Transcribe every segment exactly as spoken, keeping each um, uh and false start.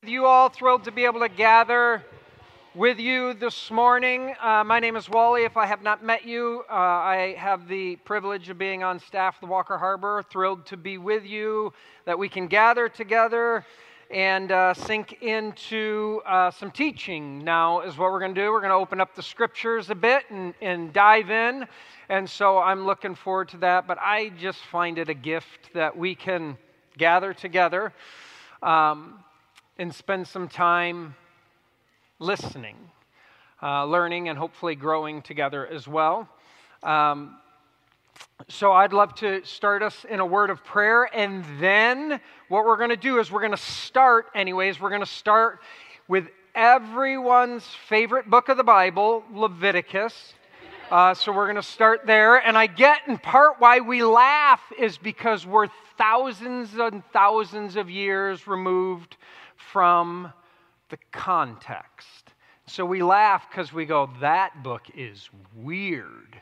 You all thrilled to be able to gather with you this morning. Uh, my name is Wally. If I have not met you, uh, I have the privilege of being on staff at the Walker Harbor. Thrilled to be with you, that we can gather together and uh, sink into uh, some teaching now is what we're going to do. We're going to open up the scriptures a bit and, and dive in. And so I'm looking forward to that. But I just find it a gift that we can gather together. Um, and spend some time listening, uh, learning, and hopefully growing together as well. Um, so I'd love to start us in a word of prayer, and then what we're going to do is we're going to start, anyways, we're going to start with everyone's favorite book of the Bible, Leviticus. Uh, so we're going to start there, and I get in part why we laugh is because we're thousands and thousands of years removed from the context. So we laugh because we go, that book is weird.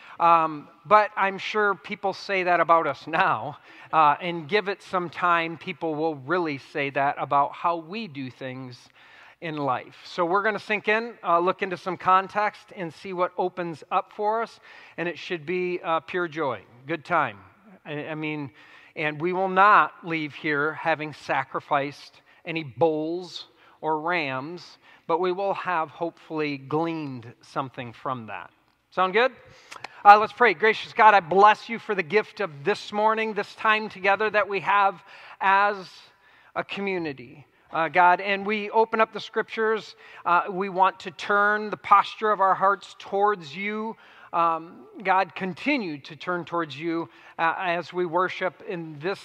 Um, but I'm sure people say that about us now. Uh, and give it some time, people will really say that about how we do things in life. So we're going to sink in, uh, look into some context, and see what opens up for us. And it should be uh, pure joy, good time. I, I mean, and we will not leave here having sacrificed any bulls or rams, but we will have hopefully gleaned something from that. Sound good? Uh, let's pray. Gracious God, I bless you for the gift of this morning, this time together that we have as a community. Uh, God, and we open up the scriptures. Uh, we want to turn the posture of our hearts towards you. Um, God, continue to turn towards you uh, as we worship in this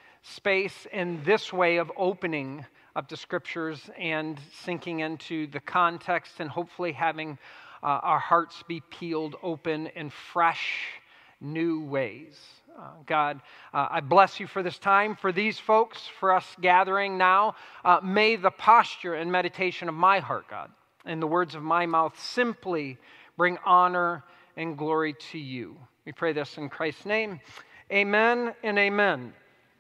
space, in this way of opening up the scriptures and sinking into the context and hopefully having uh, our hearts be peeled open in fresh, new ways. Uh, God, uh, I bless you for this time, for these folks, for us gathering now. Uh, may the posture and meditation of my heart, God, and the words of my mouth simply bring honor and glory to you. We pray this in Christ's name. Amen and amen.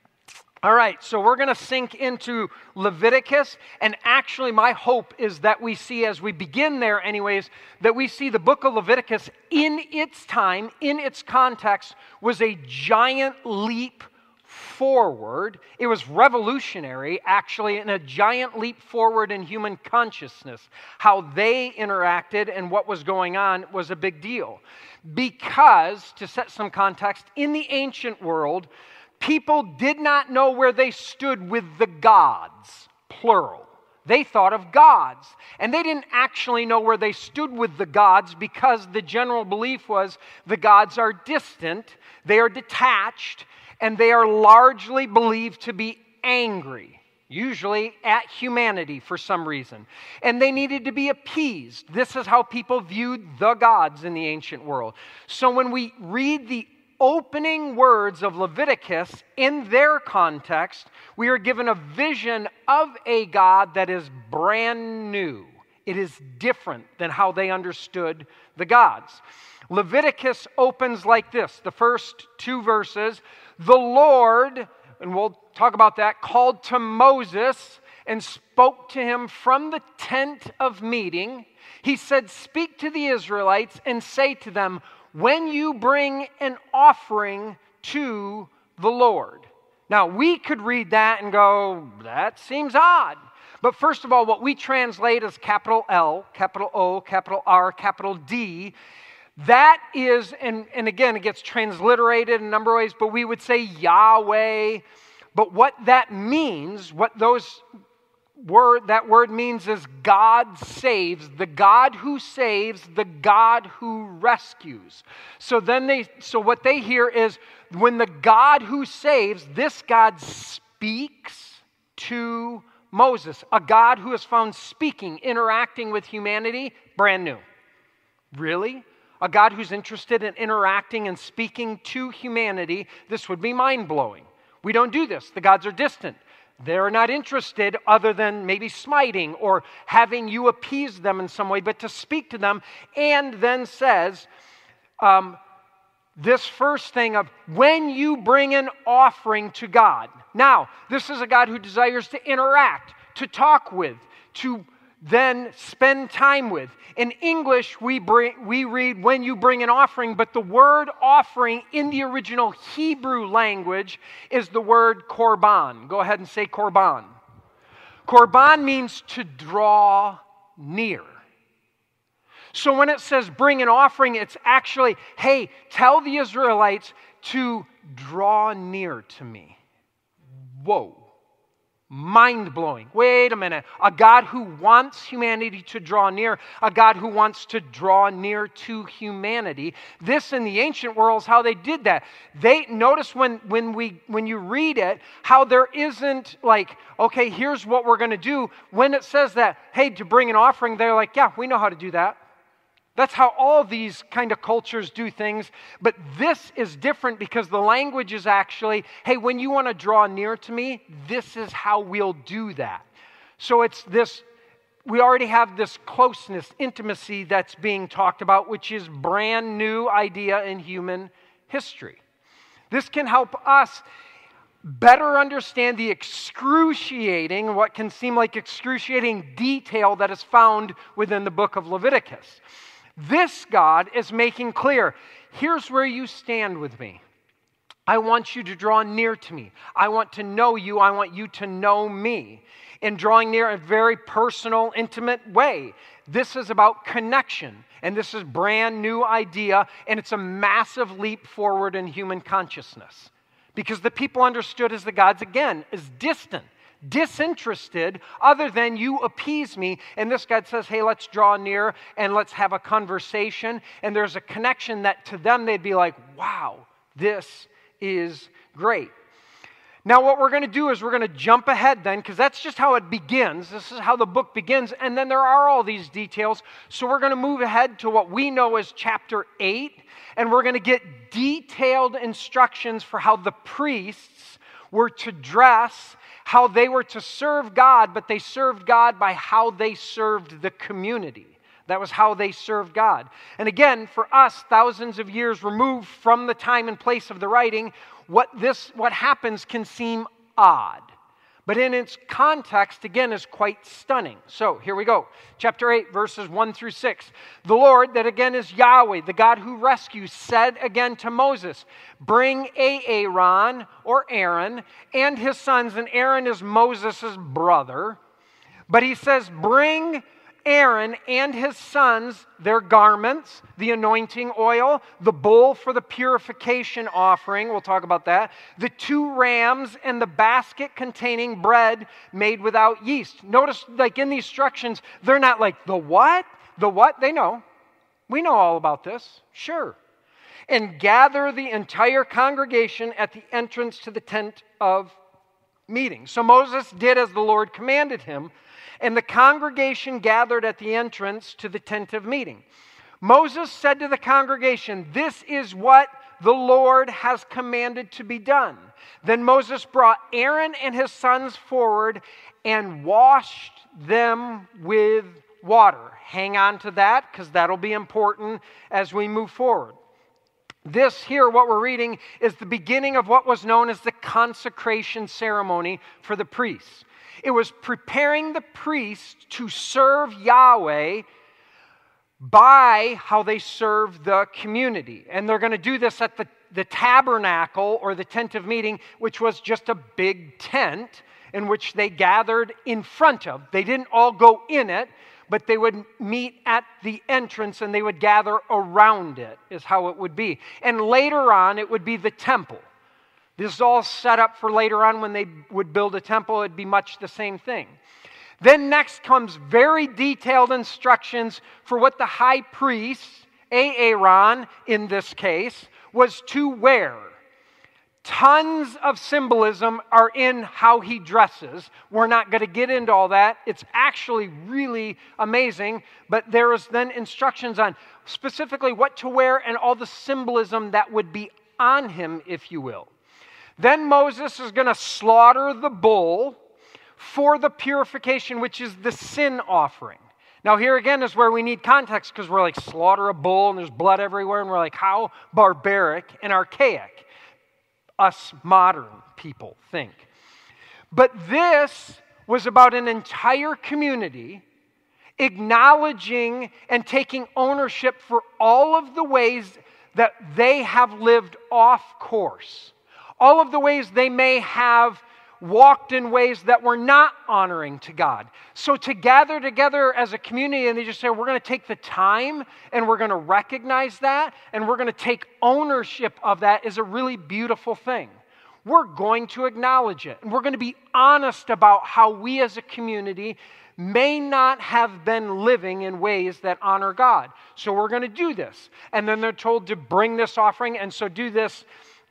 All right, so we're going to sink into Leviticus, and actually my hope is that we see, as we begin there anyways, that we see the book of Leviticus in its time, in its context, was a giant leap forward. It was revolutionary, actually, and a giant leap forward in human consciousness. How they interacted and what was going on was a big deal. Because, to set some context, in the ancient world, people did not know where they stood with the gods, plural. They thought of gods. And they didn't actually know where they stood with the gods because the general belief was the gods are distant, they are detached, and they are largely believed to be angry, usually at humanity for some reason. And they needed to be appeased. This is how people viewed the gods in the ancient world. So when we read the opening words of Leviticus in their context, we are given a vision of a God that is brand new. It is different than how they understood the gods. Leviticus opens like this. The first two verses, the Lord, and we'll talk about that, called to Moses and spoke to him from the tent of meeting. He said, speak to the Israelites and say to them, when you bring an offering to the Lord. Now, we could read that and go, that seems odd. But first of all, what we translate as capital L, capital O, capital R, capital D, that is, and, and again, it gets transliterated in a number of ways, but we would say Yahweh. But what that means, what those word that word means is God saves, the God who saves, the God who rescues. So then they so what they hear is when the God who saves, this God speaks to Moses, a God who is found speaking, interacting with humanity, brand new. Really? A God who's interested in interacting and speaking to humanity, this would be mind-blowing. We don't do this. The gods are distant. They're not interested other than maybe smiting or having you appease them in some way, but to speak to them, and then says um, this first thing of when you bring an offering to God. Now, this is a God who desires to interact, to talk with, to then spend time with. In English, we bring, we read when you bring an offering, but the word offering in the original Hebrew language is the word korban. Go ahead and say korban. Korban means to draw near. So when it says bring an offering, it's actually, hey, tell the Israelites to draw near to me. Whoa. Mind-blowing. Wait a minute. A God who wants humanity to draw near, a God who wants to draw near to humanity. This in the ancient world is how they did that. They notice when when we when you read it, how there isn't like, okay, here's what we're going to do. When it says that, hey, to bring an offering, they're like, yeah, we know how to do that. That's how all these kind of cultures do things. But this is different because the language is actually, hey, when you want to draw near to me, this is how we'll do that. So it's this, we already have this closeness, intimacy that's being talked about, which is brand new idea in human history. This can help us better understand the excruciating, what can seem like excruciating detail that is found within the book of Leviticus. This God is making clear, here's where you stand with me. I want you to draw near to me. I want to know you. I want you to know me. In drawing near a very personal, intimate way. This is about connection. And this is a brand new idea. And it's a massive leap forward in human consciousness. Because the people understood as the gods, again, as distant, disinterested, other than you appease me. And this God says, hey, let's draw near and let's have a conversation. And there's a connection that to them they'd be like, wow, this is great. Now what we're going to do is we're going to jump ahead then, because that's just how it begins. This is how the book begins. And then there are all these details. So we're going to move ahead to what we know as chapter eight. And we're going to get detailed instructions for how the priests were to dress, how they were to serve God, but they served God by how they served the community. That was how they served God. And again, for us, thousands of years removed from the time and place of the writing, what this what happens can seem odd. But in its context, again, is quite stunning. So here we go. Chapter eight, verses one through six. The Lord, that again is Yahweh, the God who rescues, said again to Moses, bring Aaron, or Aaron, and his sons, and Aaron is Moses' brother. But he says, bring Aaron and his sons their garments, the anointing oil, the bull for the purification offering, we'll talk about that, the two rams, and the basket containing bread made without yeast. Notice, like in the instructions, they're not like, the what? The what? They know. We know all about this. Sure. And gather the entire congregation at the entrance to the tent of meeting. So Moses did as the Lord commanded him, and the congregation gathered at the entrance to the tent of meeting. Moses said to the congregation, this is what the Lord has commanded to be done. Then Moses brought Aaron and his sons forward and washed them with water. Hang on to that, because that'll be important as we move forward. This here, what we're reading, is the beginning of what was known as the consecration ceremony for the priests. It was preparing the priests to serve Yahweh by how they serve the community. And they're going to do this at the, the tabernacle, or the tent of meeting, which was just a big tent in which they gathered in front of. They didn't all go in it, but they would meet at the entrance and they would gather around it, is how it would be. And later on, it would be the temple. This is all set up for later on when they would build a temple. It'd be much the same thing. Then next comes very detailed instructions for what the high priest, Aaron in this case, was to wear. Tons of symbolism are in how he dresses. We're not going to get into all that. It's actually really amazing. But there is then instructions on specifically what to wear and all the symbolism that would be on him, if you will. Then Moses is going to slaughter the bull for the purification, which is the sin offering. Now here again is where we need context, because we're like, slaughter a bull and there's blood everywhere, and we're like, how barbaric and archaic us modern people think. But this was about an entire community acknowledging and taking ownership for all of the ways that they have lived off course, all of the ways they may have walked in ways that were not honoring to God. So to gather together as a community and they just say, we're going to take the time and we're going to recognize that and we're going to take ownership of that is a really beautiful thing. We're going to acknowledge it. And we're going to be honest about how we as a community may not have been living in ways that honor God. So we're going to do this. And then they're told to bring this offering and so do this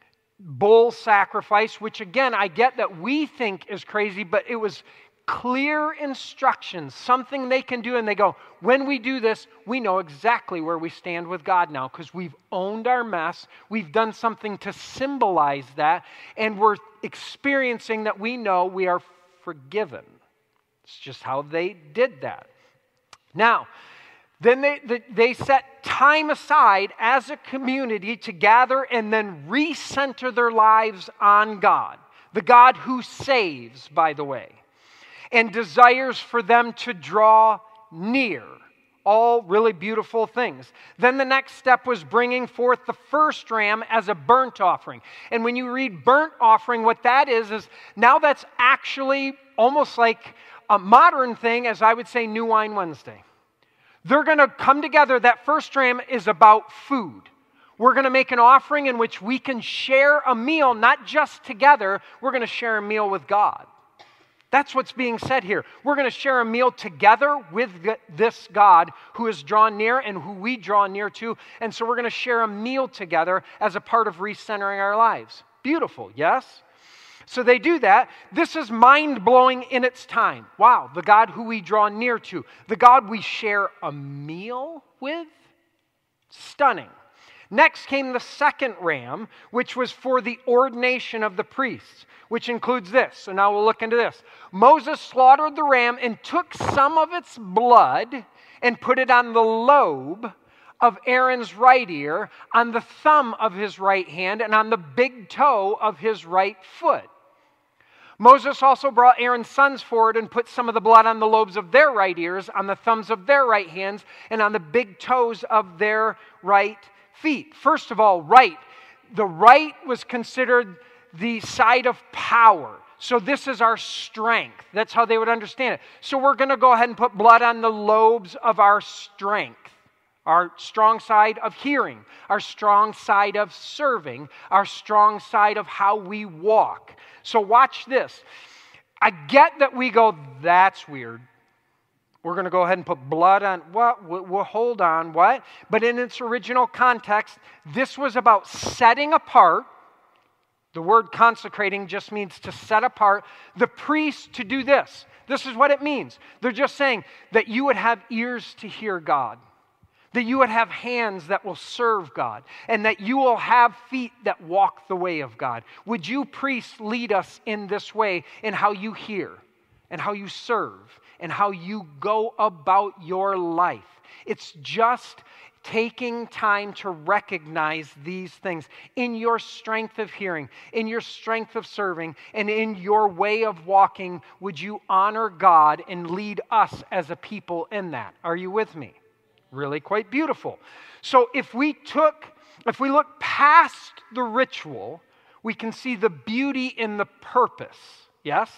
bull sacrifice, which again, I get that we think is crazy, but it was clear instructions, something they can do, and they go, when we do this, we know exactly where we stand with God now because we've owned our mess, we've done something to symbolize that, and we're experiencing that we know we are forgiven. It's just how they did that. Now, then they, they set time aside as a community to gather and then recenter their lives on God, the God who saves, by the way, and desires for them to draw near. All really beautiful things. Then the next step was bringing forth the first ram as a burnt offering. And when you read burnt offering, what that is, is now that's actually almost like a modern thing, as I would say, New Wine Wednesday. They're going to come together. That first ram is about food. We're going to make an offering in which we can share a meal, not just together. We're going to share a meal with God. That's what's being said here. We're going to share a meal together with this God who is drawn near and who we draw near to. And so we're going to share a meal together as a part of recentering our lives. Beautiful, yes? So they do that. This is mind-blowing in its time. Wow, the God who we draw near to, the God we share a meal with? Stunning. Next came the second ram, which was for the ordination of the priests, which includes this. So now we'll look into this. Moses slaughtered the ram and took some of its blood and put it on the lobe of Aaron's right ear, on the thumb of his right hand, and on the big toe of his right foot. Moses also brought Aaron's sons forward and put some of the blood on the lobes of their right ears, on the thumbs of their right hands, and on the big toes of their right feet. First of all, right. The right was considered the side of power. So this is our strength. That's how they would understand it. So we're going to go ahead and put blood on the lobes of our strength. Our strong side of hearing, our strong side of serving, our strong side of how we walk. So watch this. I get that we go, that's weird. We're going to go ahead and put blood on, what? We'll, we'll hold on, what? But in its original context, this was about setting apart. The word consecrating just means to set apart the priest to do this. This is what it means. They're just saying that you would have ears to hear God, that you would have hands that will serve God, and that you will have feet that walk the way of God. Would you, priests, lead us in this way in how you hear and how you serve and how you go about your life? It's just taking time to recognize these things in your strength of hearing, in your strength of serving, and in your way of walking. Would you honor God and lead us as a people in that? Are you with me? Really quite beautiful. So if we took, if we look past the ritual, we can see the beauty in the purpose. Yes?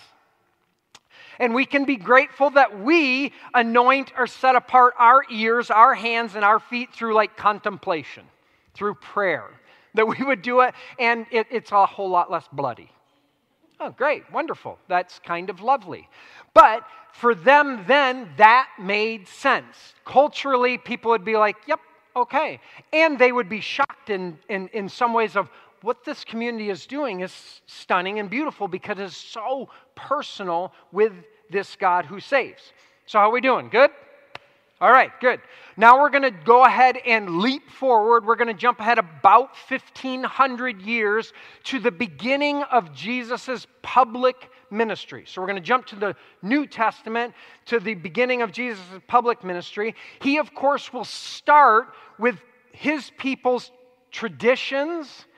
And we can be grateful that we anoint or set apart our ears, our hands, and our feet through like contemplation, through prayer. That we would do it, and it, it's a whole lot less bloody. Oh, great, wonderful. That's kind of lovely. But for them then, that made sense. Culturally, people would be like, yep, okay. And they would be shocked in, in, in some ways of what this community is doing is stunning and beautiful because it's so personal with this God who saves. So how are we doing? Good? All right, good. Now we're going to go ahead and leap forward. We're going to jump ahead about fifteen hundred years to the beginning of Jesus' public ministry. So we're going to jump to the New Testament, to the beginning of Jesus' public ministry. He, of course, will start with his people's traditions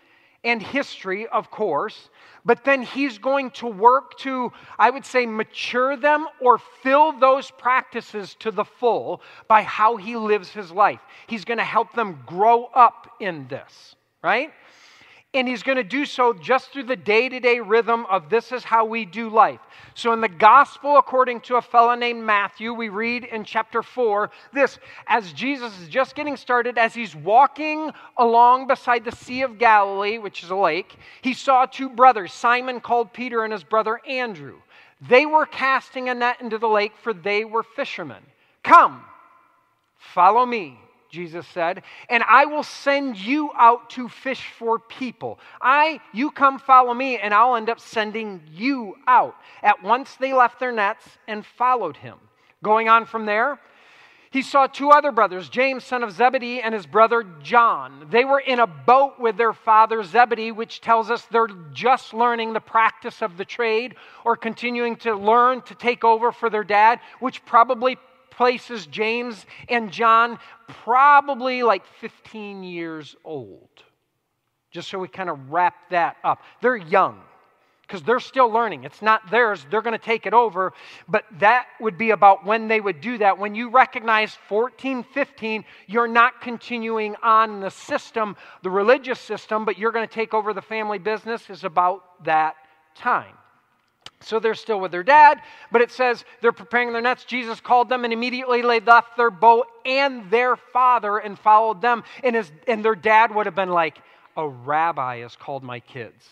and history, of course, but then he's going to work to, I would say, mature them or fill those practices to the full by how he lives his life. He's going to help them grow up in this, right? And he's going to do so just through the day-to-day rhythm of this is how we do life. So in the gospel, according to a fellow named Matthew, we read in chapter four this, as Jesus is just getting started, as he's walking along beside the Sea of Galilee, which is a lake, he saw two brothers, Simon called Peter and his brother Andrew. They were casting a net into the lake, for they were fishermen. Come, follow me, Jesus said, and I will send you out to fish for people. I, you come follow me, and I'll end up sending you out. At once they left their nets and followed him. Going on from there, he saw two other brothers, James, son of Zebedee, and his brother John. They were in a boat with their father Zebedee, which tells us they're just learning the practice of the trade or continuing to learn to take over for their dad, which probably places James and John probably like fifteen years old. Just so we kind of wrap that up. They're young because they're still learning. It's not theirs. They're going to take it over. But that would be about when they would do that. When you recognize fourteen, fifteen, you're not continuing on the system, the religious system, but you're going to take over the family business is about that time. So they're still with their dad, but it says they're preparing their nets. Jesus called them, and immediately they left their boat and their father and followed them. And, his, and their dad would have been like, a rabbi has called my kids.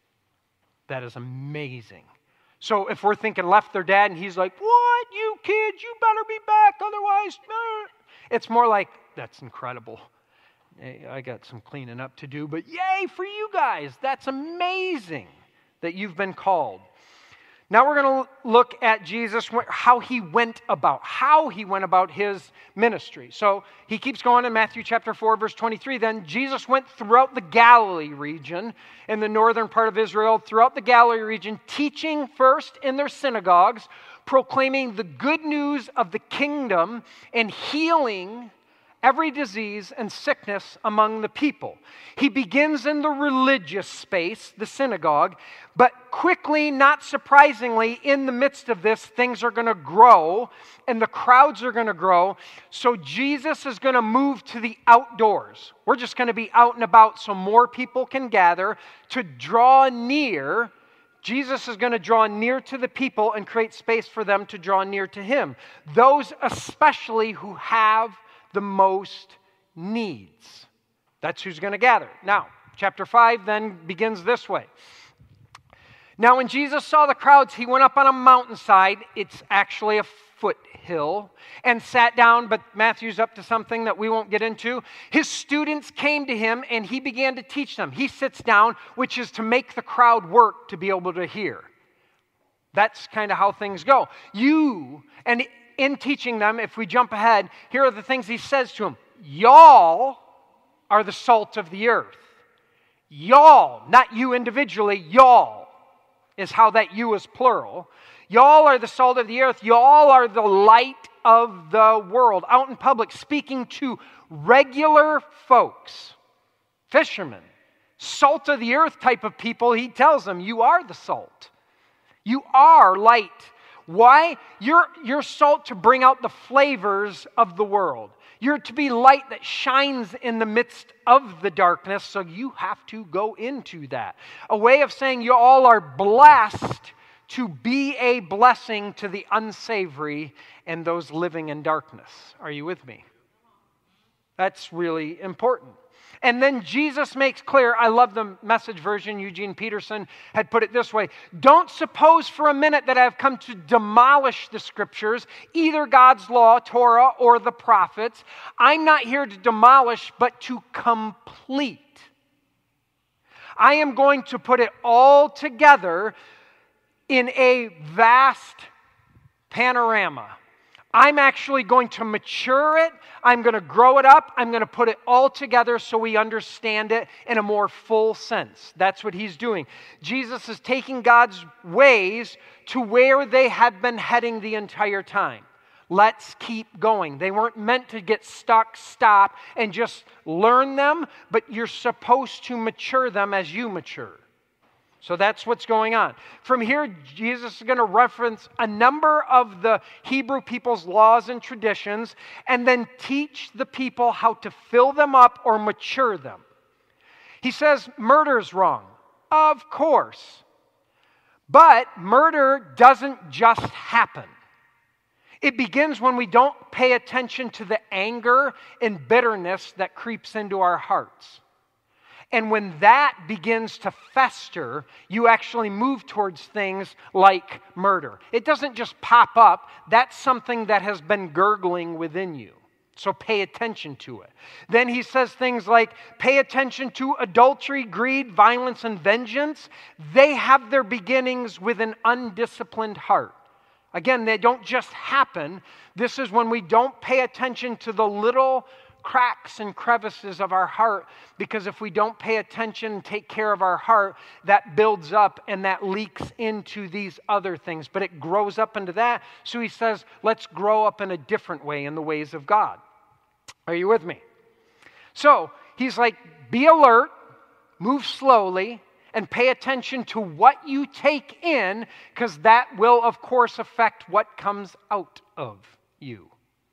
That is amazing. So if we're thinking left their dad, and he's like, what, you kids, you better be back, otherwise, uh. It's more like, that's incredible. I got some cleaning up to do, but yay for you guys. That's amazing that you've been called. Now we're going to look at Jesus, how he went about, how he went about his ministry. So he keeps going in Matthew chapter four, verse twenty-three. Then Jesus went throughout the Galilee region, in the northern part of Israel, throughout the Galilee region, teaching first in their synagogues, proclaiming the good news of the kingdom, and healing every disease and sickness among the people. He begins in the religious space, the synagogue, but quickly, not surprisingly, in the midst of this, things are going to grow and the crowds are going to grow. So Jesus is going to move to the outdoors. We're just going to be out and about so more people can gather to draw near. Jesus is going to draw near to the people and create space for them to draw near to him. Those especially who have the most needs. That's who's going to gather. Now, chapter five then begins this way. Now, when Jesus saw the crowds, he went up on a mountainside. It's actually a foothill, and sat down, but Matthew's up to something that we won't get into. His students came to him, and he began to teach them. He sits down, which is to make the crowd work to be able to hear. That's kind of how things go. You, and in teaching them, if we jump ahead, here are the things he says to them. Y'all are the salt of the earth. Y'all, not you individually, y'all is how that you is plural. Y'all are the salt of the earth. Y'all are the light of the world. Out in public, speaking to regular folks, fishermen, salt of the earth type of people, he tells them, you are the salt. You are light. Why? You're, you're salt to bring out the flavors of the world. You're to be light that shines in the midst of the darkness, so you have to go into that. A way of saying you all are blessed to be a blessing to the unsavory and those living in darkness. Are you with me? That's really important. And then Jesus makes clear, I love the Message version, Eugene Peterson had put it this way, don't suppose for a minute that I've come to demolish the scriptures, either God's law, Torah, or the prophets. I'm not here to demolish, but to complete. I am going to put it all together in a vast panorama. I'm actually going to mature it. I'm going to grow it up. I'm going to put it all together so we understand it in a more full sense. That's what he's doing. Jesus is taking God's ways to where they have been heading the entire time. let's keep going. They weren't meant to get stuck, stop, and just learn them, but you're supposed to mature them as you mature. So that's what's going on. From here, Jesus is going to reference a number of the Hebrew people's laws and traditions and then teach the people how to fill them up or mature them. He says murder's wrong. Of course. But murder doesn't just happen. It begins when we don't pay attention to the anger and bitterness that creeps into our hearts. And when that begins to fester, you actually move towards things like murder. It doesn't just pop up. That's something that has been gurgling within you. So pay attention to it. Then he says things like, pay attention to adultery, greed, violence, and vengeance. They have their beginnings with an undisciplined heart. Again, they don't just happen. This is when we don't pay attention to the little cracks and crevices of our heart, because if we don't pay attention and take care of our heart, that builds up and that leaks into these other things, but it grows up into that. So he says, let's grow up in a different way in the ways of God. Are you with me? So he's like, be alert, move slowly, and pay attention to what you take in, because that will, of course, affect what comes out of you.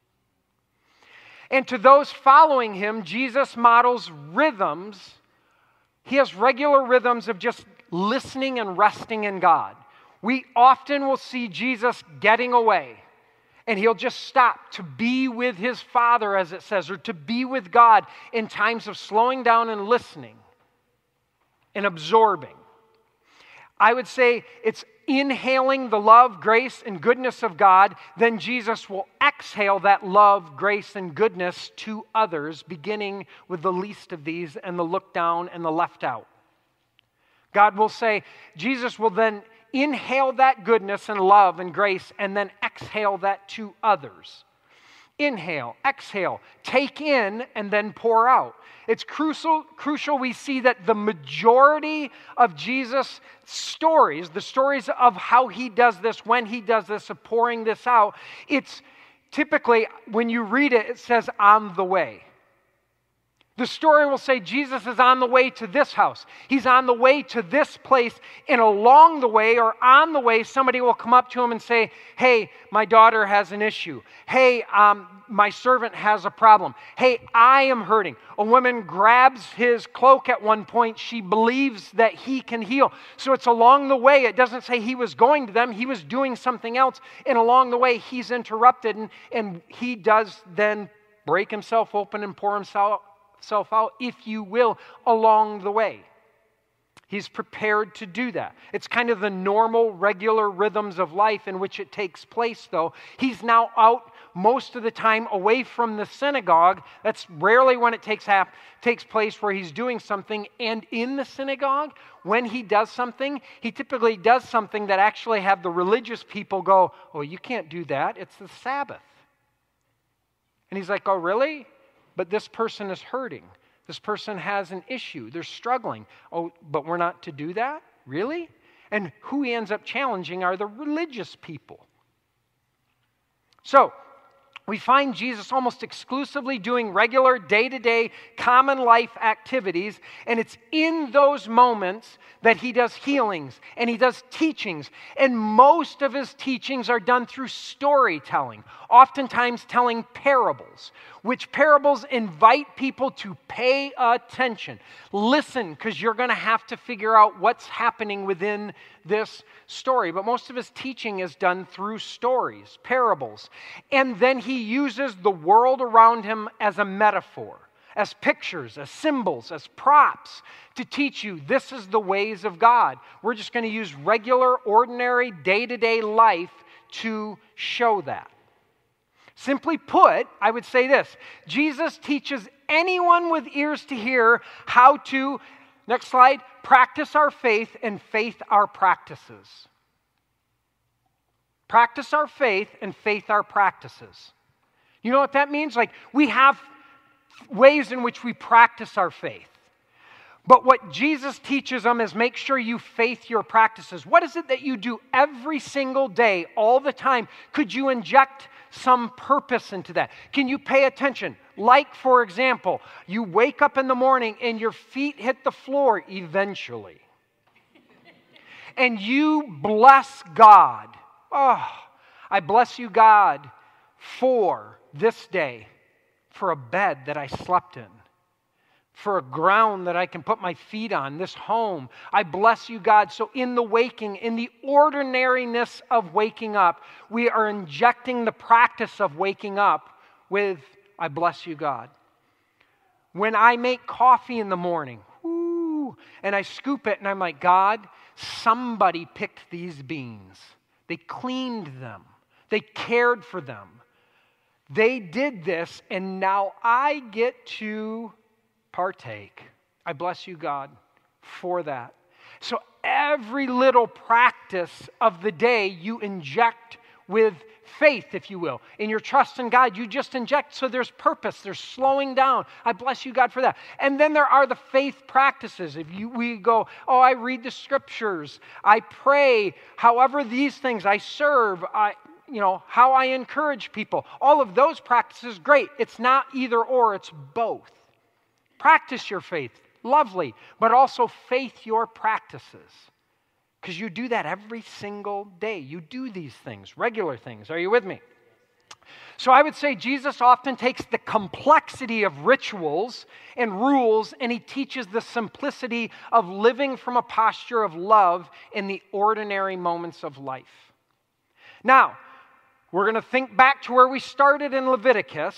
And to those following him, Jesus models rhythms. He has regular rhythms of just listening and resting in God. We often will see Jesus getting away, and he'll just stop to be with his Father, as it says, or to be with God in times of slowing down and listening and absorbing. I would say it's inhaling the love, grace, and goodness of God, then Jesus will exhale that love, grace, and goodness to others, beginning with the least of these and the looked down and the left out. God will say, Jesus will then inhale that goodness and love and grace and then exhale that to others. Inhale, exhale, take in, and then pour out. It's crucial, crucial we see that the majority of Jesus' stories, the stories of how he does this, when he does this, of pouring this out, it's typically, when you read it, it says on the way. The story will say Jesus is on the way to this house. He's on the way to this place, and along the way or on the way, somebody will come up to him and say, hey, my daughter has an issue. Hey, um, my servant has a problem. Hey, I am hurting. A woman grabs his cloak at one point. She believes that he can heal. So it's along the way. It doesn't say he was going to them. He was doing something else. And along the way, he's interrupted, and, and he does then break himself open and pour himself self out, if you will, along the way. He's prepared to do that. It's kind of the normal, regular rhythms of life in which it takes place, though. He's now out most of the time away from the synagogue. That's rarely when it takes, hap- takes place where he's doing something. And in the synagogue, when he does something, he typically does something that actually have the religious people go, oh, you can't do that. It's the Sabbath. And he's like, oh, really? But this person is hurting. This person has an issue. They're struggling. Oh, but we're not to do that? Really? And who he ends up challenging are the religious people. So, we find Jesus almost exclusively doing regular, day-to-day, common life activities, and it's in those moments that he does healings and he does teachings. And most of his teachings are done through storytelling, oftentimes telling parables, which parables invite people to pay attention. Listen, because you're going to have to figure out what's happening within this story. But most of his teaching is done through stories, parables. And then he uses the world around him as a metaphor, as pictures, as symbols, as props to teach you this is the ways of God. We're just going to use regular, ordinary, day-to-day life to show that. Simply put, I would say this: Jesus teaches anyone with ears to hear how to, next slide, practice our faith and faith our practices. Practice our faith and faith our practices. You know what that means? Like, we have ways in which we practice our faith. But what Jesus teaches them is make sure you faith your practices. What is it that you do every single day, all the time? Could you inject some purpose into that? Can you pay attention? Like, for example, you wake up in the morning and your feet hit the floor eventually. And you bless God. Oh, I bless you, God, for this day, for a bed that I slept in, for a ground that I can put my feet on, this home. I bless you, God. So in the waking, in the ordinariness of waking up, we are injecting the practice of waking up with, I bless you, God. When I make coffee in the morning, whoo, and I scoop it and I'm like, God, somebody picked these beans. They cleaned them. They cared for them. They did this, and now I get to partake. I bless you, God, for that. So every little practice of the day you inject with faith, if you will. In your trust in God, you just inject, so there's purpose, there's slowing down. I bless you, God, for that. And then there are the faith practices. If you, we go, oh, I read the scriptures, I pray, however these things, I serve, I, you know, how I encourage people. All of those practices, great. It's not either or, it's both. Practice your faith, lovely, but also faith your practices. Because you do that every single day. You do these things, regular things. Are you with me? So I would say Jesus often takes the complexity of rituals and rules and he teaches the simplicity of living from a posture of love in the ordinary moments of life. Now, we're going to think back to where we started in Leviticus,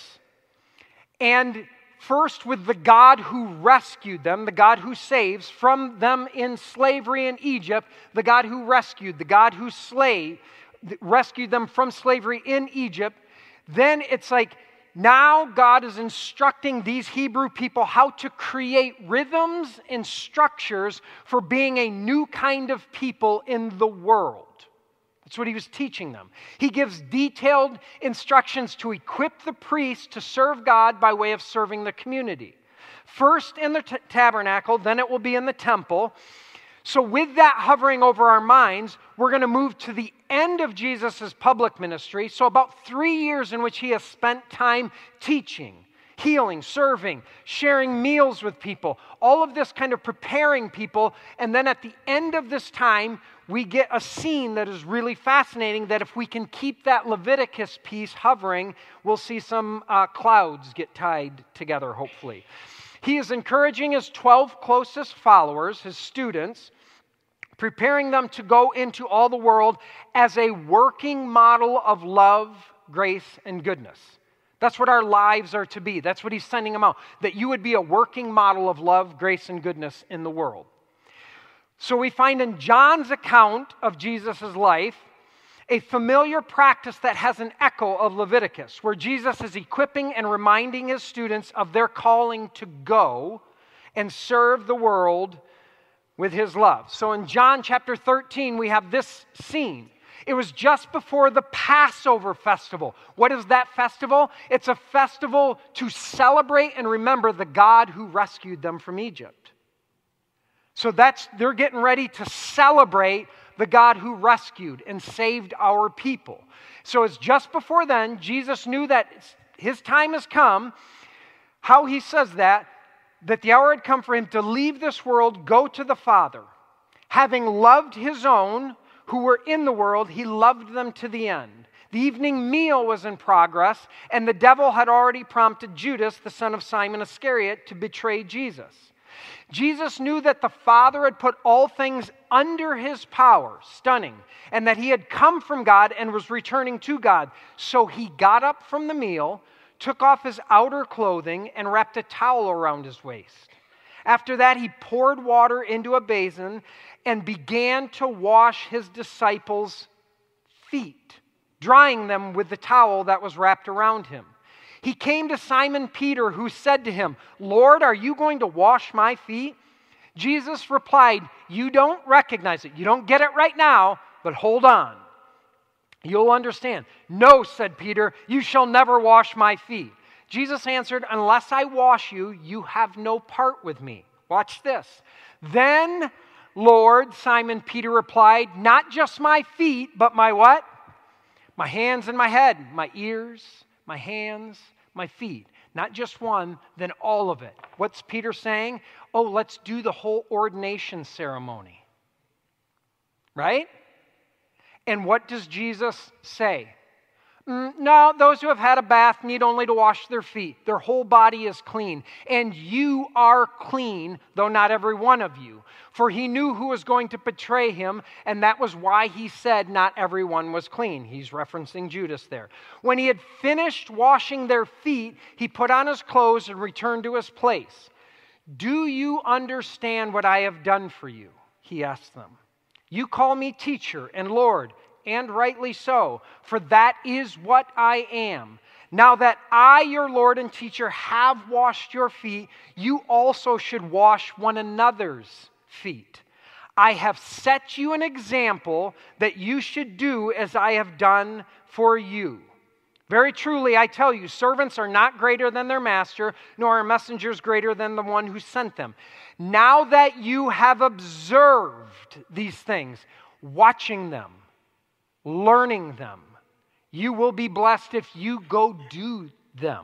and first with the God who rescued them, the God who saves from them in slavery in Egypt, the God who rescued, the God who slay, rescued them from slavery in Egypt. Then it's like now God is instructing these Hebrew people how to create rhythms and structures for being a new kind of people in the world. That's what he was teaching them. He gives detailed instructions to equip the priests to serve God by way of serving the community. First in the t- tabernacle, then it will be in the temple. So with that hovering over our minds, we're going to move to the end of Jesus' public ministry. So about three years in which he has spent time teaching, healing, serving, sharing meals with people, all of this kind of preparing people. And then at the end of this time, we get a scene that is really fascinating, that if we can keep that Leviticus piece hovering, we'll see some uh, clouds get tied together, hopefully. He is encouraging his twelve closest followers, his students, preparing them to go into all the world as a working model of love, grace, and goodness. That's what our lives are to be. That's what he's sending them out, that you would be a working model of love, grace, and goodness in the world. So we find in John's account of Jesus' life a familiar practice that has an echo of Leviticus, where Jesus is equipping and reminding his students of their calling to go and serve the world with his love. So in John chapter thirteen, we have this scene. It was just before the Passover festival. What is that festival? It's a festival to celebrate and remember the God who rescued them from Egypt. So that's, they're getting ready to celebrate the God who rescued and saved our people. So it's just before then, Jesus knew that his time has come. How he says that, that the hour had come for him to leave this world, go to the Father. Having loved his own who were in the world, he loved them to the end. The evening meal was in progress, and the devil had already prompted Judas, the son of Simon Iscariot, to betray Jesus. Jesus knew that the Father had put all things under his power, stunning, and that he had come from God and was returning to God. So he got up from the meal, took off his outer clothing, and wrapped a towel around his waist. After that, he poured water into a basin and began to wash his disciples' feet, drying them with the towel that was wrapped around him. He came to Simon Peter, who said to him, "Lord, are you going to wash my feet?" Jesus replied, "You don't recognize it. You don't get it right now, but hold on. You'll understand." "No," said Peter, "you shall never wash my feet." Jesus answered, "Unless I wash you, you have no part with me." Watch this. "Then, Lord," Simon Peter replied, "not just my feet, but my what? My hands and my head, my ears, my hands, my feet. Not just one, then all of it. What's Peter saying? Oh, let's do the whole ordination ceremony. Right? And what does Jesus say? Mm, no, those who have had a bath need only to wash their feet. Their whole body is clean. And you are clean, though not every one of you. For he knew who was going to betray him, and that was why he said not everyone was clean. He's referencing Judas there. When he had finished washing their feet, he put on his clothes and returned to his place. Do you understand what I have done for you? He asked them. You call me teacher and Lord, and rightly so, for that is what I am. Now that I, your Lord and teacher, have washed your feet, you also should wash one another's feet. I have set you an example that you should do as I have done for you. Very truly, I tell you, servants are not greater than their master, nor are messengers greater than the one who sent them. Now that you have observed these things, watching them, learning them, you will be blessed if you go do them.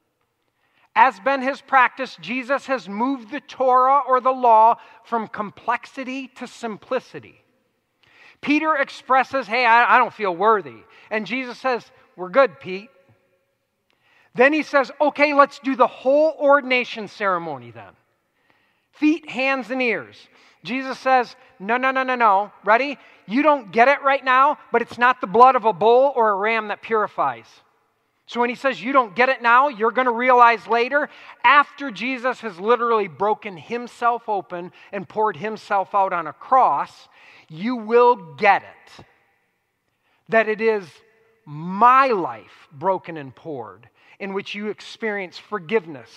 As been his practice, Jesus has moved the Torah or the law from complexity to simplicity. Peter expresses, hey, I, I don't feel worthy. And Jesus says, we're good, Pete. Then he says, okay, let's do the whole ordination ceremony then. Feet, hands, and ears. Jesus says, no, no, no, no, no. Ready? You don't get it right now, but it's not the blood of a bull or a ram that purifies. So when he says you don't get it now, you're going to realize later, after Jesus has literally broken himself open and poured himself out on a cross, you will get it. That it is my life broken and poured, in which you experience forgiveness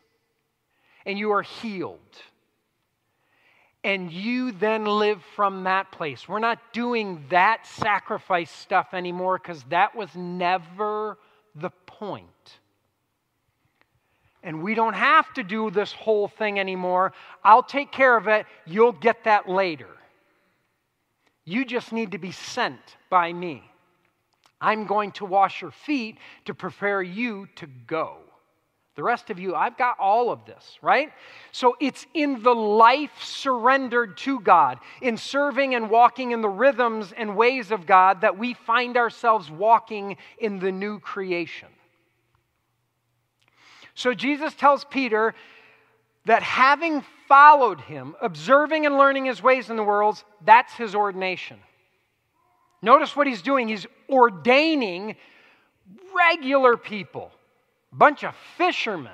and you are healed. And you then live from that place. We're not doing that sacrifice stuff anymore because that was never the point. And we don't have to do this whole thing anymore. I'll take care of it. You'll get that later. You just need to be sent by me. I'm going to wash your feet to prepare you to go. The rest of you, I've got all of this, right? So it's in the life surrendered to God, in serving and walking in the rhythms and ways of God, that we find ourselves walking in the new creation. So Jesus tells Peter that having followed him, observing and learning his ways in the world, that's his ordination. Notice what he's doing. He's ordaining regular people. Bunch of fishermen.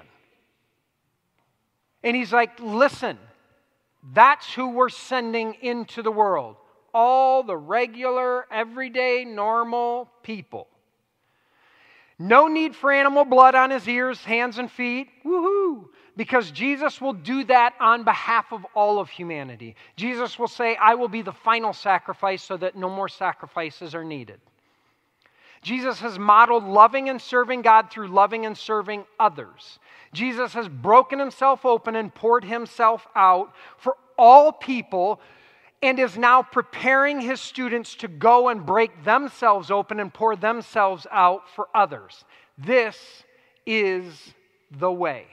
And he's like, listen, that's who we're sending into the world. All the regular, everyday, normal people. No need for animal blood on his ears, hands, and feet. Woohoo! Because Jesus will do that on behalf of all of humanity. Jesus will say, I will be the final sacrifice so that no more sacrifices are needed. Jesus has modeled loving and serving God through loving and serving others. Jesus has broken himself open and poured himself out for all people and is now preparing his students to go and break themselves open and pour themselves out for others. This is the way.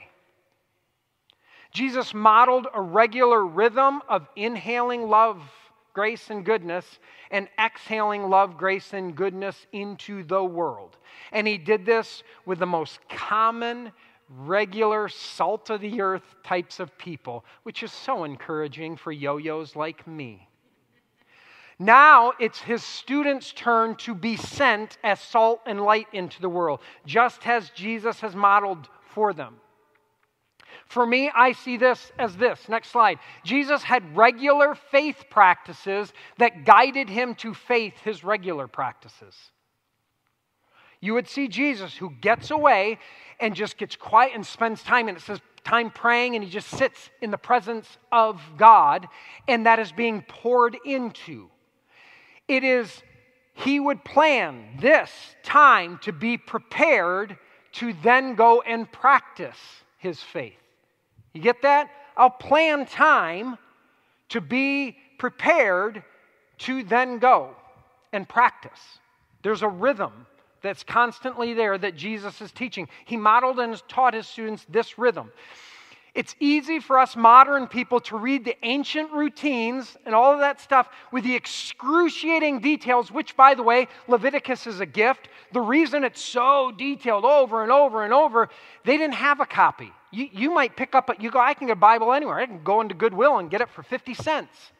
Jesus modeled a regular rhythm of inhaling love, grace, and goodness, and exhaling love, grace, and goodness into the world. And he did this with the most common, regular, salt-of-the-earth types of people, which is so encouraging for yo-yos like me. Now it's his students' turn to be sent as salt and light into the world, just as Jesus has modeled for them. For me, I see this as this. Next slide. Jesus had regular faith practices that guided him to faith, his regular practices. You would see Jesus who gets away and just gets quiet and spends time, and it says time praying, and he just sits in the presence of God, and that is being poured into. It is, he would plan this time to be prepared to then go and practice his faith. You get that? I'll plan time to be prepared to then go and practice. There's a rhythm that's constantly there that Jesus is teaching. He modeled and taught his students this rhythm. It's easy for us modern people to read the ancient routines and all of that stuff with the excruciating details, which, by the way, Leviticus is a gift. The reason it's so detailed over and over and over, they didn't have a copy. You, you might pick up, a, you go, I can get a Bible anywhere. I can go into Goodwill and get it for fifty cents.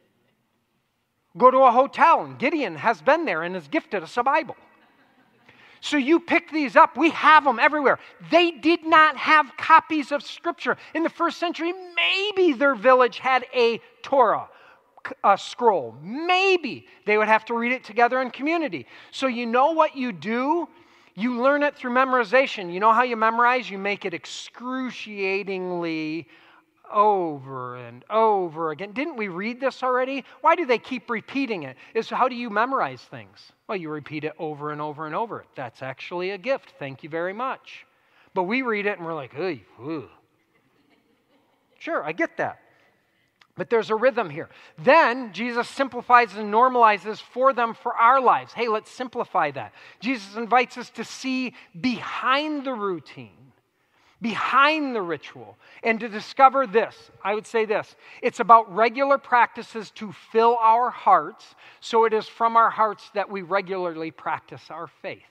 Go to a hotel, and Gideon has been there and has gifted us a Bible. So you pick these up. We have them everywhere. They did not have copies of Scripture. In the first century, maybe their village had a Torah a scroll. Maybe they would have to read it together in community. So you know what you do? You learn it through memorization. You know how you memorize? You make it excruciatingly over and over again. Didn't we read this already? Why do they keep repeating it? Is how do you memorize things? Well, you repeat it over and over and over. That's actually a gift. Thank you very much. But we read it and we're like, hey, ooh. Sure, I get that. But there's a rhythm here. Then Jesus simplifies and normalizes for them for our lives. Hey, let's simplify that. Jesus invites us to see behind the routine, behind the ritual, and to discover this. I would say this. It's about regular practices to fill our hearts, so it is from our hearts that we regularly practice our faith.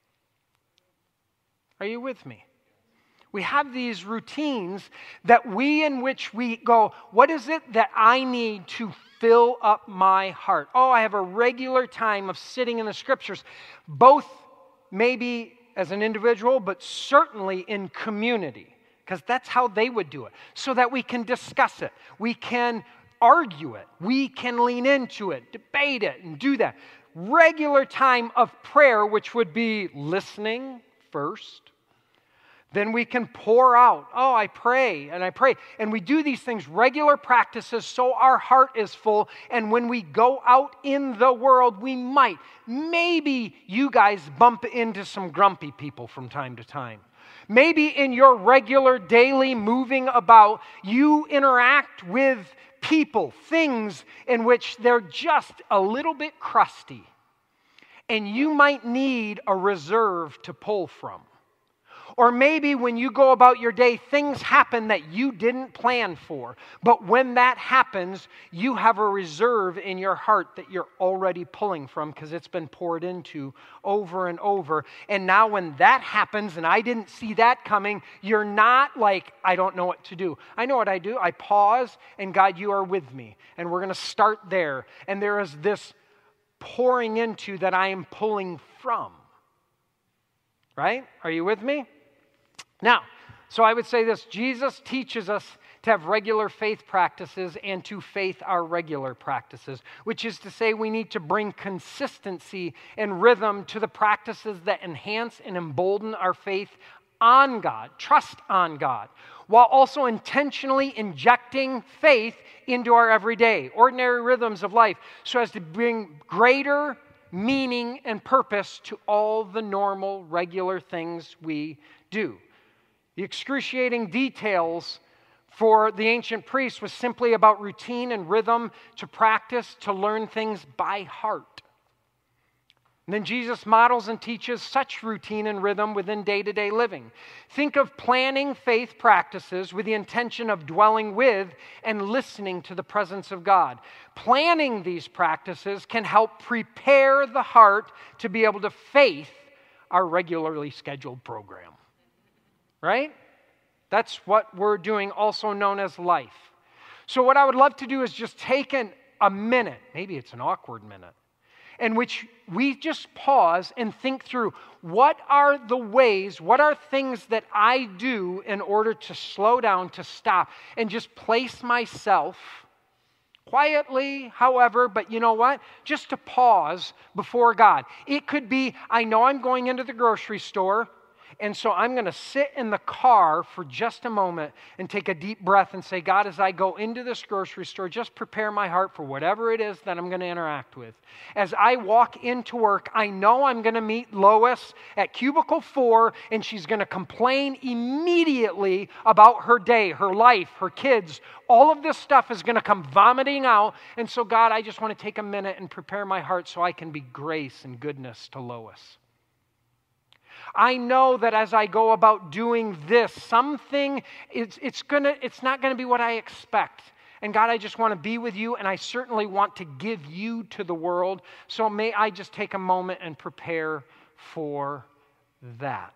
Are you with me? We have these routines that we in which we go, what is it that I need to fill up my heart? Oh, I have a regular time of sitting in the Scriptures, both maybe as an individual, but certainly in community, because that's how they would do it, so that we can discuss it, we can argue it, we can lean into it, debate it, and do that. Regular time of prayer, which would be listening first. Then we can pour out. Oh, I pray and I pray. And we do these things, regular practices, so our heart is full. And when we go out in the world, we might, maybe you guys bump into some grumpy people from time to time. Maybe in your regular daily moving about, you interact with people, things in which they're just a little bit crusty. And you might need a reserve to pull from. Or maybe when you go about your day, things happen that you didn't plan for. But when that happens, you have a reserve in your heart that you're already pulling from because it's been poured into over and over. And now when that happens, and I didn't see that coming, you're not like, I don't know what to do. I know what I do. I pause, and God, you are with me. And we're going to start there. And there is this pouring into that I am pulling from. Right? Are you with me? Now, so I would say this, Jesus teaches us to have regular faith practices and to faith our regular practices, which is to say we need to bring consistency and rhythm to the practices that enhance and embolden our faith on God, trust on God, while also intentionally injecting faith into our everyday, ordinary rhythms of life, so as to bring greater meaning and purpose to all the normal, regular things we do. The excruciating details for the ancient priests was simply about routine and rhythm to practice, to learn things by heart. And then Jesus models and teaches such routine and rhythm within day-to-day living. Think of planning faith practices with the intention of dwelling with and listening to the presence of God. Planning these practices can help prepare the heart to be able to faith our regularly scheduled program. Right? That's what we're doing, also known as life. So what I would love to do is just take an, a minute, maybe it's an awkward minute, in which we just pause and think through what are the ways, what are things that I do in order to slow down, to stop, and just place myself quietly, however, but you know what? Just to pause before God. It could be, I know I'm going into the grocery store, and so I'm going to sit in the car for just a moment and take a deep breath and say, God, as I go into this grocery store, just prepare my heart for whatever it is that I'm going to interact with. As I walk into work, I know I'm going to meet Lois at cubicle four, and she's going to complain immediately about her day, her life, her kids. All of this stuff is going to come vomiting out. And so, God, I just want to take a minute and prepare my heart so I can be grace and goodness to Lois. I know that as I go about doing this, something, it's, it's, gonna, it's not going to be what I expect. And God, I just want to be with you, and I certainly want to give you to the world. So may I just take a moment and prepare for that.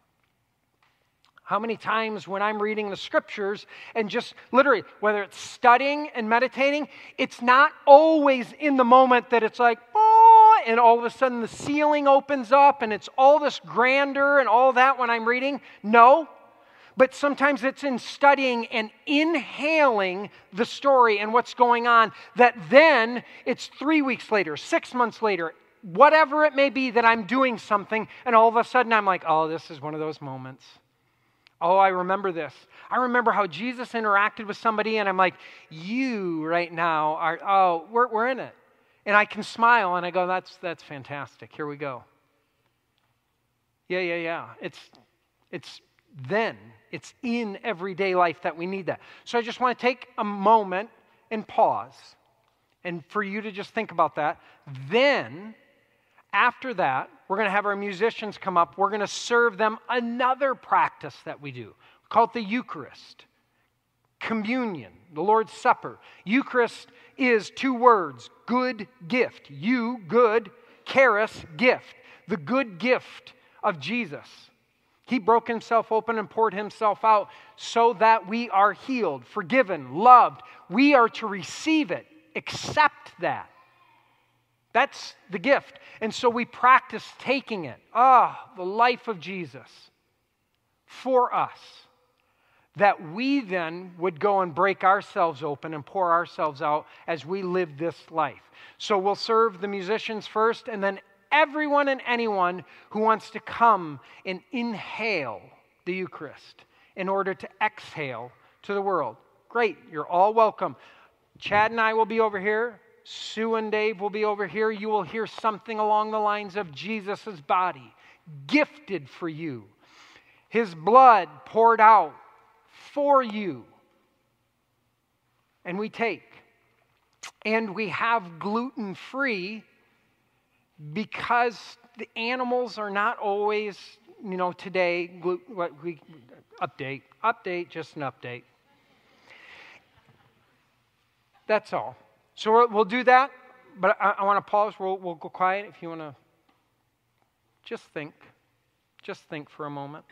How many times when I'm reading the scriptures and just literally, whether it's studying and meditating, it's not always in the moment that it's like, oh, and all of a sudden the ceiling opens up and it's all this grandeur and all that when I'm reading. No. But sometimes it's in studying and inhaling the story and what's going on that then it's three weeks later, six months later, whatever it may be that I'm doing something, and all of a sudden I'm like, oh, this is one of those moments. Oh, I remember this. I remember how Jesus interacted with somebody, and I'm like, you right now are, oh, we're, we're in it. And I can smile, and I go, that's that's fantastic. Here we go. Yeah, yeah, yeah. It's it's then. It's in everyday life that we need that. So I just want to take a moment and pause, and for you to just think about that. Then, after that, we're going to have our musicians come up. We're going to serve them another practice that we do. We call it the Eucharist. Communion, the Lord's Supper. Eucharist is two words, good gift. You, good, charis, gift. The good gift of Jesus. He broke himself open and poured himself out so that we are healed, forgiven, loved. We are to receive it, accept that. That's the gift. And so we practice taking it. Ah, the life of Jesus for us. That we then would go and break ourselves open and pour ourselves out as we live this life. So we'll serve the musicians first, and then everyone and anyone who wants to come and inhale the Eucharist in order to exhale to the world. Great, you're all welcome. Chad and I will be over here. Sue and Dave will be over here. You will hear something along the lines of Jesus' body, gifted for you. His blood poured out for you. And we take. And we have gluten-free because the animals are not always, you know, today, what we update, update, just an update. That's all. So we'll do that, but I, I want to pause. We'll, we'll go quiet if you want to just think. Just think for a moment.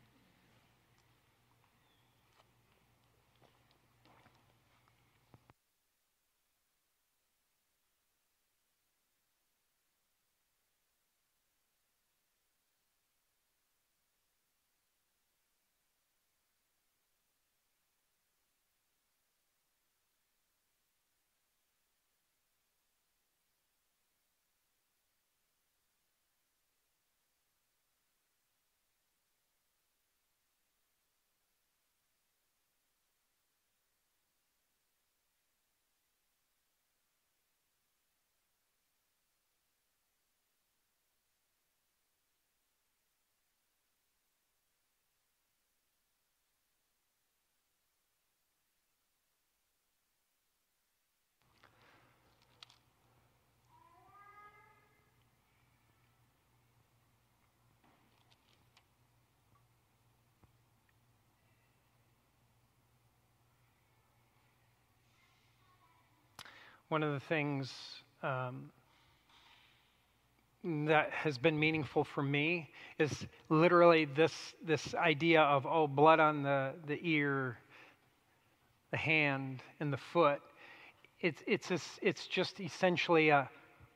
One of the things um, that has been meaningful for me is literally this this idea of, oh, blood on the, the ear, the hand, and the foot. It's, it's, a, it's just essentially a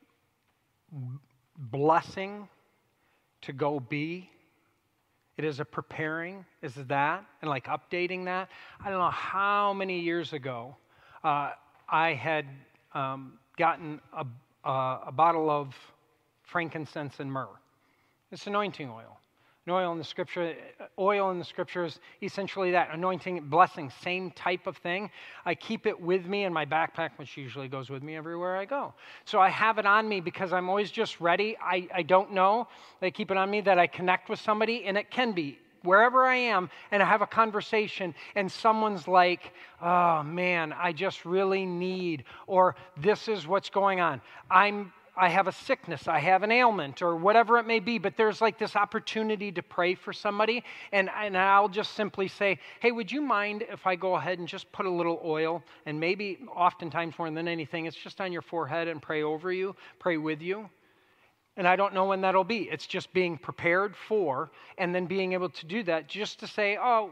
blessing to go be. It is a preparing, is that, and like updating that. I don't know how many years ago uh, I had um, gotten a, uh, a bottle of frankincense and myrrh. It's anointing oil. An oil in the scripture, oil in the scriptures, essentially that, anointing, blessing, same type of thing. I keep it with me in my backpack, which usually goes with me everywhere I go. So I have it on me because I'm always just ready. I, I don't know. I keep it on me that I connect with somebody, and it can be wherever I am, and I have a conversation, and someone's like, oh man, I just really need, or this is what's going on. I'm I have a sickness, I have an ailment, or whatever it may be, but there's like this opportunity to pray for somebody, and, and I'll just simply say, hey, would you mind if I go ahead and just put a little oil, and maybe oftentimes more than anything, it's just on your forehead and pray over you, pray with you. And I don't know when that'll be. It's just being prepared for, and then being able to do that, just to say, oh,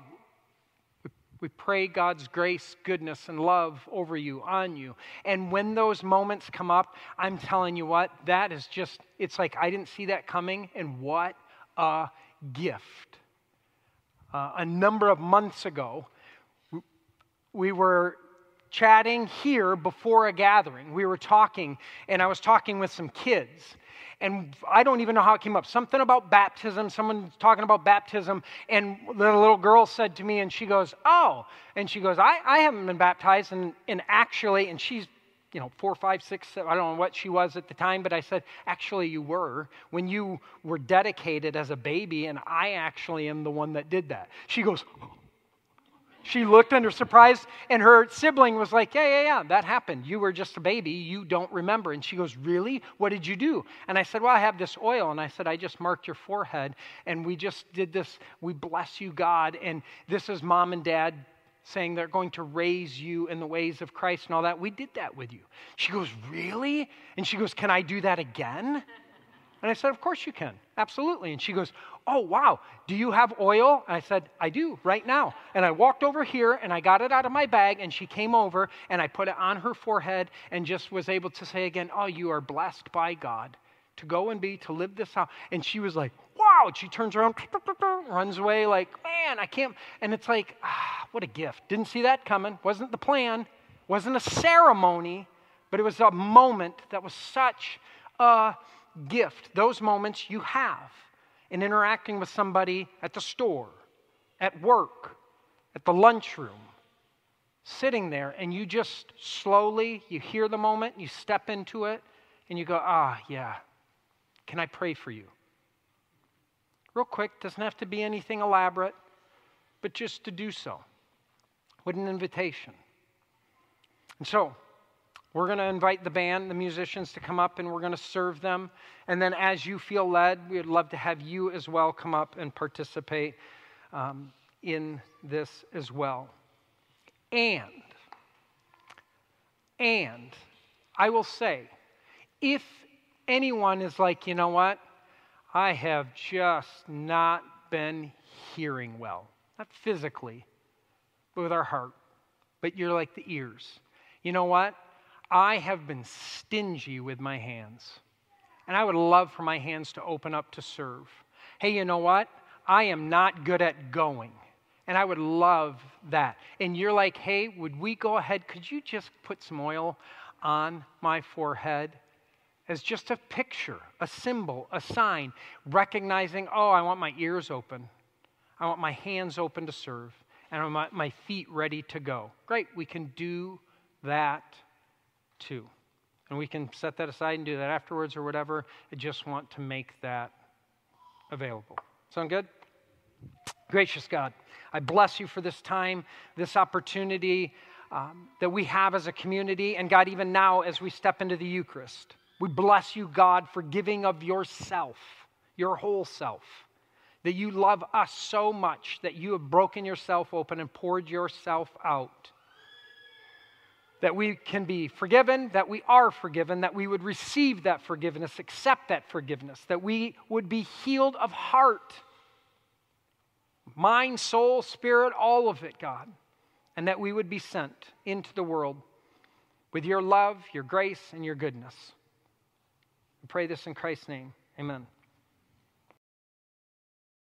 we pray God's grace, goodness, and love over you, on you. And when those moments come up, I'm telling you what, that is just, it's like I didn't see that coming, and what a gift. Uh, a number of months ago, we were chatting here before a gathering. We were talking, and I was talking with some kids. And I don't even know how it came up. Something about baptism, someone talking about baptism, and the little girl said to me, and she goes, oh, and she goes, I, I haven't been baptized, and, and actually, and she's, you know, four, five, six, seven, I don't know what she was at the time, but I said, actually you were, when you were dedicated as a baby, and I actually am the one that did that. She goes, oh. She looked under surprise, and her sibling was like, yeah, yeah, yeah, that happened. You were just a baby. You don't remember. And she goes, really? What did you do? And I said, well, I have this oil. And I said, I just marked your forehead, and we just did this. We bless you, God. And this is mom and dad saying they're going to raise you in the ways of Christ and all that. We did that with you. She goes, really? And she goes, can I do that again? And I said, of course you can. Absolutely. And she goes, oh, wow, do you have oil? And I said, I do right now. And I walked over here and I got it out of my bag, and she came over and I put it on her forehead and just was able to say again, oh, you are blessed by God to go and be, to live this out. And she was like, wow. And she turns around, runs away like, man, I can't. And it's like, ah, what a gift. Didn't see that coming. Wasn't the plan. Wasn't a ceremony, but it was a moment that was such a gift. Those moments you have in interacting with somebody at the store, at work, at the lunchroom, sitting there, and you just slowly, you hear the moment, you step into it, and you go, ah, yeah, can I pray for you? Real quick, doesn't have to be anything elaborate, but just to do so. What an invitation. And so, we're going to invite the band, the musicians, to come up, and we're going to serve them. And then as you feel led, we would love to have you as well come up and participate um, in this as well. And, and I will say, if anyone is like, you know what, I have just not been hearing well, not physically, but with our heart, but you're like the ears. You know what? I have been stingy with my hands, and I would love for my hands to open up to serve. Hey, you know what? I am not good at going, and I would love that. And you're like, hey, would we go ahead? Could you just put some oil on my forehead as just a picture, a symbol, a sign, recognizing, oh, I want my ears open. I want my hands open to serve, and I want my feet ready to go. Great, we can do that too. And we can set that aside and do that afterwards or whatever. I just want to make that available. Sound good? Gracious God, I bless you for this time, this opportunity um, that we have as a community. And God, even now as we step into the Eucharist, we bless you, God, for giving of yourself, your whole self. That you love us so much that you have broken yourself open and poured yourself out. That we can be forgiven, that we are forgiven, that we would receive that forgiveness, accept that forgiveness, that we would be healed of heart, mind, soul, spirit, all of it, God, and that we would be sent into the world with your love, your grace, and your goodness. We pray this in Christ's name. Amen.